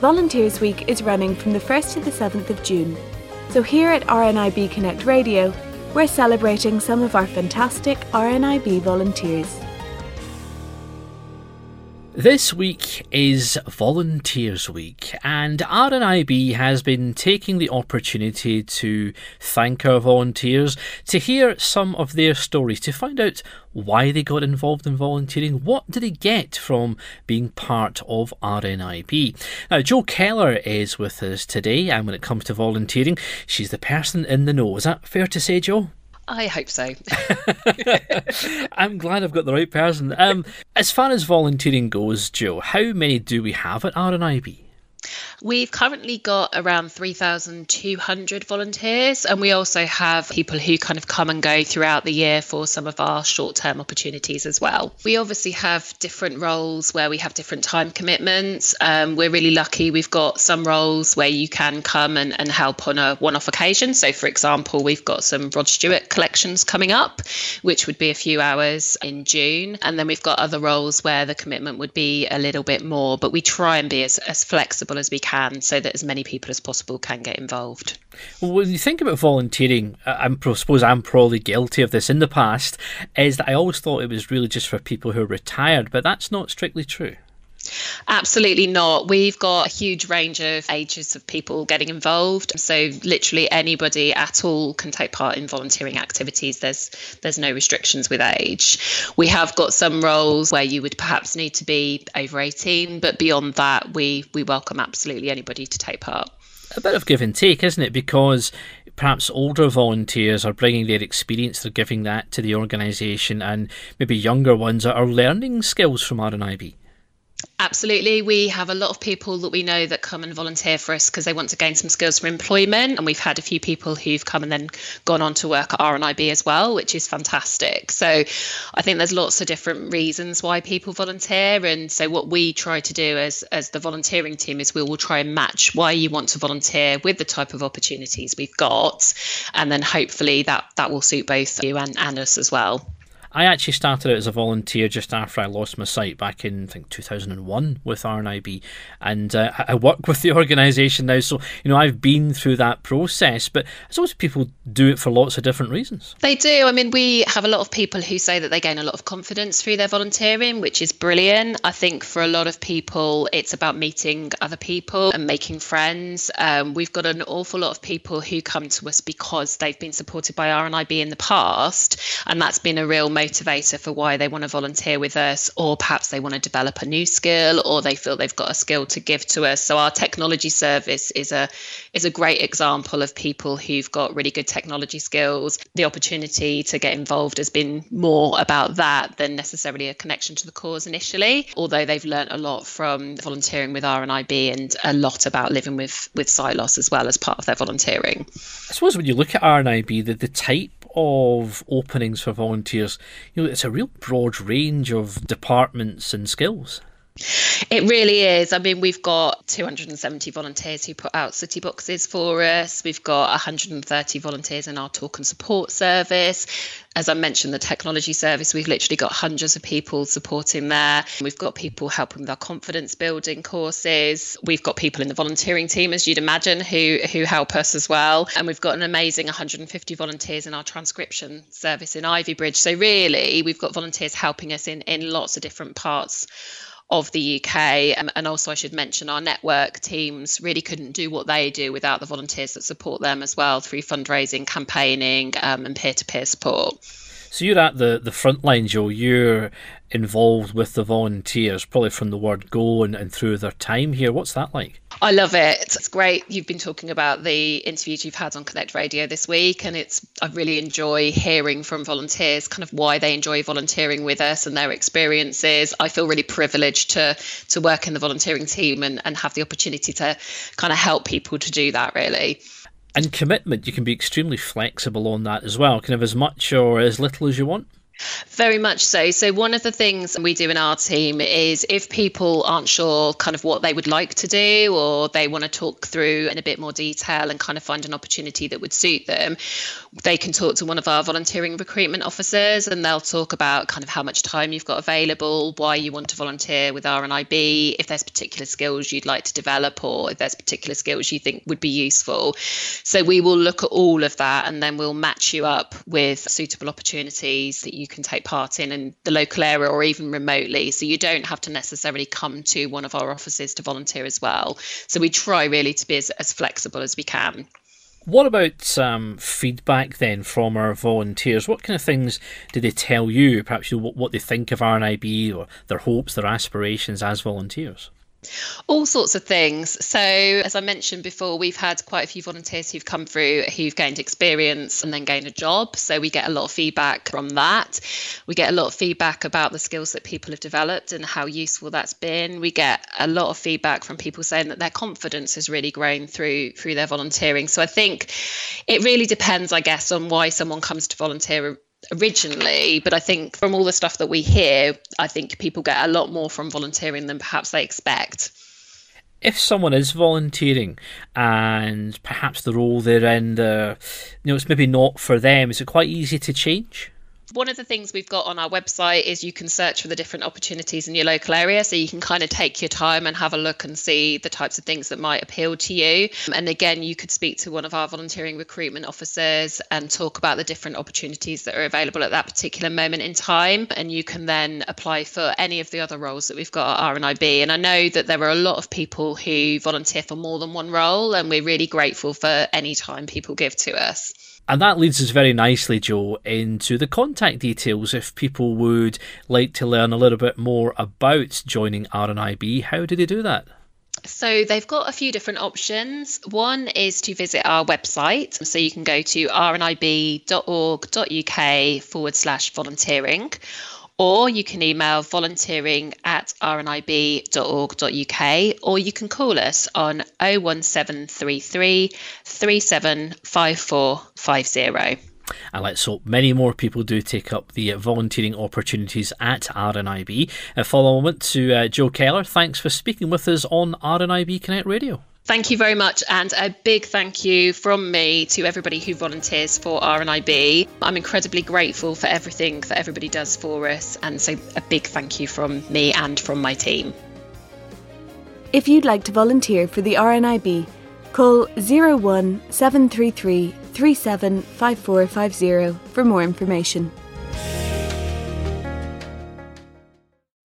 Volunteers Week is running from the 1st to the 7th of June. So here at RNIB Connect Radio, we're celebrating some of our fantastic RNIB volunteers. This week is Volunteers Week, and RNIB has been taking the opportunity to thank our volunteers, to hear some of their stories, to find out why they got involved in volunteering, what do they get from being part of RNIB. Now, Jo Keller is with us today, and when it comes to volunteering, she's the person in the know. Is that fair to say, Jo? I hope so. I'm glad I've got the right person. As far as volunteering goes, Jo, how many do we have at RNIB? We've currently got around 3,200 volunteers, and we also have people who kind of come and go throughout the year for some of our short-term opportunities as well. We obviously have different roles where we have different time commitments. We're really lucky. We've got some roles where you can come and help on a one-off occasion. So, for example, we've got some Rod Stewart collections coming up, which would be a few hours in June. And then we've got other roles where the commitment would be a little bit more, but we try and be as flexible as we can so that as many people as possible can get involved. Well, when you think about volunteering, I suppose I'm probably guilty of this in the past, is that I always thought it was really just for people who are retired, but that's not strictly true. Absolutely not. We've got a huge range of ages of people getting involved. So literally anybody at all can take part in volunteering activities. There's no restrictions with age. We have got some roles where you would perhaps need to be over 18, but beyond that, we welcome absolutely anybody to take part. A bit of give and take, isn't it? Because perhaps older volunteers are bringing their experience, they're giving that to the organisation, and maybe younger ones are learning skills from RNIB. Absolutely. We have a lot of people that we know that come and volunteer for us because they want to gain some skills for employment. And we've had a few people who've come and then gone on to work at RNIB as well, which is fantastic. So I think there's lots of different reasons why people volunteer. And so what we try to do as the volunteering team is we will try and match why you want to volunteer with the type of opportunities we've got. And then hopefully that will suit both you and us as well. I actually started out as a volunteer just after I lost my sight back in, I think, 2001 with RNIB, and I work with the organisation now, so I've been through that process, but I suppose people do it for lots of different reasons. They do. I mean, we have a lot of people who say that they gain a lot of confidence through their volunteering, which is brilliant. I think for a lot of people, it's about meeting other people and making friends. We've got an awful lot of people who come to us because they've been supported by RNIB in the past, and that's been a real motivator for why they want to volunteer with us, or perhaps they want to develop a new skill, or they feel they've got a skill to give to us. So our technology service is a great example of people who've got really good technology skills. The opportunity to get involved has been more about that than necessarily a connection to the cause initially, although they've learnt a lot from volunteering with RNIB and a lot about living with sight loss as well as part of their volunteering. I suppose when you look at RNIB, the type of openings for volunteers, it's a real broad range of departments and skills. It really is. I mean, we've got 270 volunteers who put out city boxes for us. We've got 130 volunteers in our talk and support service. As I mentioned, the technology service, we've literally got hundreds of people supporting there. We've got people helping with our confidence building courses. We've got people in the volunteering team, as you'd imagine, who help us as well. And we've got an amazing 150 volunteers in our transcription service in Ivybridge. So really, we've got volunteers helping us in lots of different parts of the UK. And also I should mention our network teams really couldn't do what they do without the volunteers that support them as well through fundraising, campaigning and peer-to-peer support. So you're at the front line, Jo. You're involved with the volunteers probably from the word go and through their time here. What's that like? I love it. It's great. You've been talking about the interviews you've had on Connect Radio this week, and I really enjoy hearing from volunteers kind of why they enjoy volunteering with us and their experiences. I feel really privileged to work in the volunteering team and have the opportunity to kind of help people to do that, really. And commitment, you can be extremely flexible on that as well, kind of as much or as little as you want. Very much so. So one of the things we do in our team is if people aren't sure kind of what they would like to do, or they want to talk through in a bit more detail and kind of find an opportunity that would suit them, they can talk to one of our volunteering recruitment officers, and they'll talk about kind of how much time you've got available, why you want to volunteer with RNIB, if there's particular skills you'd like to develop, or if there's particular skills you think would be useful. So we will look at all of that, and then we'll match you up with suitable opportunities that you can take part in the local area or even remotely. So you don't have to necessarily come to one of our offices to volunteer as well. So we try really to be as flexible as we can. What about feedback then from our volunteers? What kind of things do they tell you? Perhaps what they think of RNIB, or their hopes, their aspirations as volunteers? All sorts of things. So as I mentioned before, we've had quite a few volunteers who've come through who've gained experience and then gained a job. So we get a lot of feedback from that. We get a lot of feedback about the skills that people have developed and how useful that's been. We get a lot of feedback from people saying that their confidence has really grown through their volunteering. So I think it really depends, I guess, on why someone comes to volunteer originally, but I think from all the stuff that we hear, I think people get a lot more from volunteering than perhaps they expect. If someone is volunteering and perhaps the role they're in, it's maybe not for them, is it quite easy to change? One of the things we've got on our website is you can search for the different opportunities in your local area. So you can kind of take your time and have a look and see the types of things that might appeal to you. And again, you could speak to one of our volunteering recruitment officers and talk about the different opportunities that are available at that particular moment in time. And you can then apply for any of the other roles that we've got at RNIB. And I know that there are a lot of people who volunteer for more than one role, and we're really grateful for any time people give to us. And that leads us very nicely, Jo, into the contact details. If people would like to learn a little bit more about joining RNIB, how do they do that? So they've got a few different options. One is to visit our website. So you can go to rnib.org.uk/volunteering. Or you can email volunteering@rnib.org.uk, or you can call us on 01733 375450. And let's hope many more people do take up the volunteering opportunities at RNIB. For a moment to Jo Keller, thanks for speaking with us on RNIB Connect Radio. Thank you very much, and a big thank you from me to everybody who volunteers for RNIB. I'm incredibly grateful for everything that everybody does for us, and so a big thank you from me and from my team. If you'd like to volunteer for the RNIB, call 01733 375450 for more information.